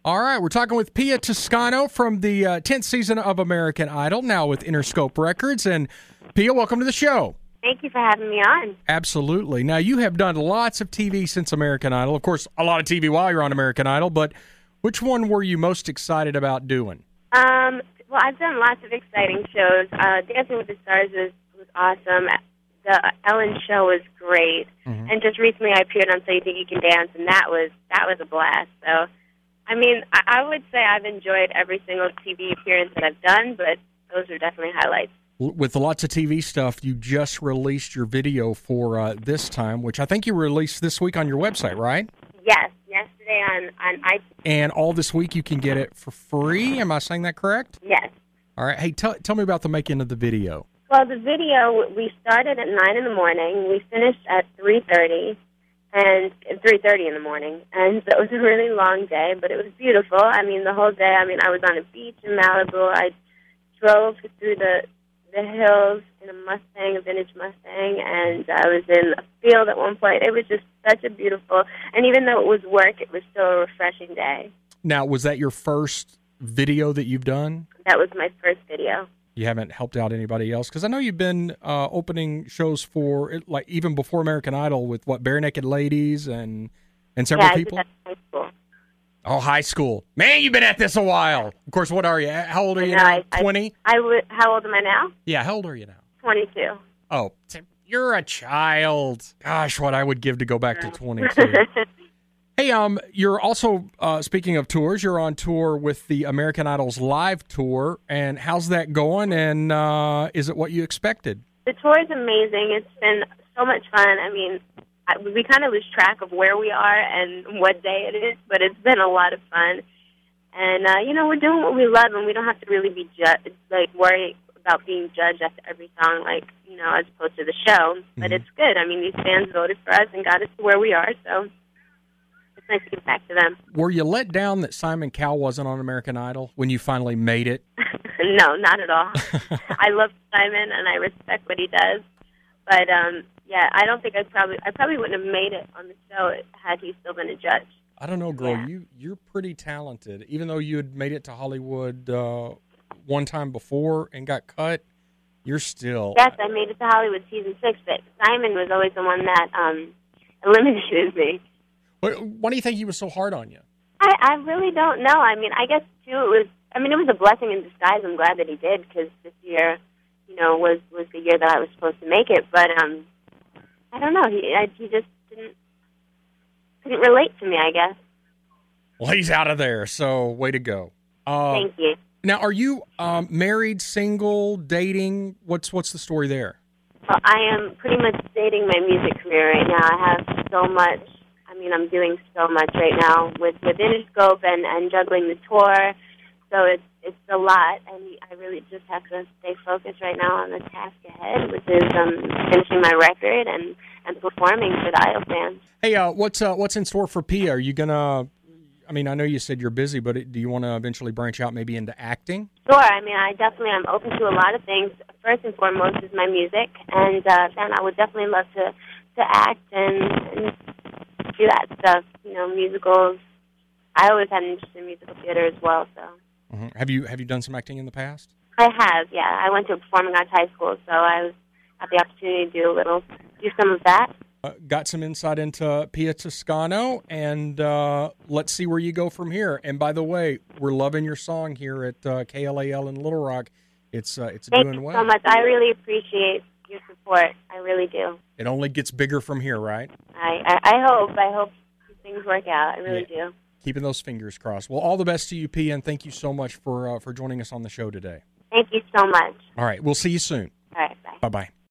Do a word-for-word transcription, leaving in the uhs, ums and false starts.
All right, we're talking with Pia Toscano from the uh, tenth season of American Idol, now with Interscope Records. And Pia, welcome to the show. Thank you for having me on. Absolutely. Now, you have done lots of T V since American Idol. Of course, a lot of T V while you're on American Idol, but which one were you most excited about doing? Um, well, I've done lots of exciting shows. Uh, Dancing with the Stars was, was awesome. The Ellen show was great. Mm-hmm. And just recently I appeared on So You Think You Can Dance, and that was that was a blast. So, I mean, I, I would say I've enjoyed every single T V appearance that I've done, but those are definitely highlights. With lots of T V stuff, you just released your video for uh, this time, which I think you released this week on your website, right? Yes, yesterday on, on iTunes. And all this week you can get it for free. Am I saying that correct? Yes. All right. Hey, tell tell me about the making of the video. Well, the video, we started at nine in the morning. We finished at three thirty, and three thirty in the morning. And so it was a really long day, but it was beautiful. I mean, the whole day, I mean, I was on a beach in Malibu. I drove through the the hills in a Mustang, a vintage Mustang, and I was in a field at one point. It was just such a beautiful, and even though it was work, it was still a refreshing day. Now, was that your first video that you've done? That was my first video. You haven't helped out anybody else? Because I know you've been uh, opening shows for, like, even before American Idol with, what, Bare Naked Ladies and, and several yeah, I people? did that in high school. Oh, high school. Man, you've been at this a while. Of course, what are you? How old are you know, now? I, twenty? I, I w- how old am I now? Yeah, how old are you now? twenty-two. Oh, you're a child. Gosh, what I would give to go back to twenty-two. Hey, um, you're also, uh, speaking of tours, you're on tour with the American Idol's live tour, and how's that going, and uh, is it what you expected? The tour is amazing. It's been so much fun. I mean, I, we kind of lose track of where we are and what day it is, but it's been a lot of fun. And, uh, you know, we're doing what we love, and we don't have to really be, ju- like, worry about being judged after every song, like, you know, as opposed to the show. But mm-hmm. It's good. I mean, these fans voted for us and got us to where we are, so it's nice to get back to them. Were you let down that Simon Cowell wasn't on American Idol when you finally made it? No, not at all. I love Simon, and I respect what he does. But, um, yeah, I don't think I probably I probably wouldn't have made it on the show had he still been a judge. I don't know, girl. Yeah. You, you're pretty talented. Even though you had made it to Hollywood uh, one time before and got cut, you're still... Yes, I made it to Hollywood season six, but Simon was always the one that um, eliminated me. What, why do you think he was so hard on you? I, I really don't know. I mean, I guess, too, it was... I mean, it was a blessing in disguise. I'm glad that he did, because this year, you know, was, was the year that I was supposed to make it. But, um, I don't know. He I, he just didn't... couldn't relate to me, I guess. Well, he's out of there, so way to go. Uh, Thank you. Now, are you um, married, single, dating? What's what's the story there? Well, I am pretty much dating my music career right now. I have so much. I mean, I'm doing so much right now with, with Interscope and, and juggling the tour. So it's it's a lot, and I really just have to stay focused right now on the task ahead, which is um, finishing my record and, and performing for the Idol fans. Hey, uh, what's uh, what's in store for Pia? Are you gonna? I mean, I know you said you're busy, but do you want to eventually branch out maybe into acting? Sure. I mean, I definitely am open to a lot of things. First and foremost is my music, and uh, then I would definitely love to, to act and, and do that stuff, you know, musicals. I always had an interest in musical theater as well, so. Mm-hmm. Have you have you done some acting in the past? I have, yeah. I went to a performing arts high school, so I was had the opportunity to do a little, do some of that. Uh, got some insight into Pia Toscano, and uh, let's see where you go from here. And by the way, we're loving your song here at uh, K L A L in Little Rock. It's uh, it's Thank doing you well. so much. I really appreciate your support. I really do. It only gets bigger from here, right? I I, I hope. I hope things work out. I really yeah. do. Keeping those fingers crossed. Well, all the best to you, Pia, and thank you so much for uh, for joining us on the show today. Thank you so much. All right, we'll see you soon. All right, bye. Bye-bye.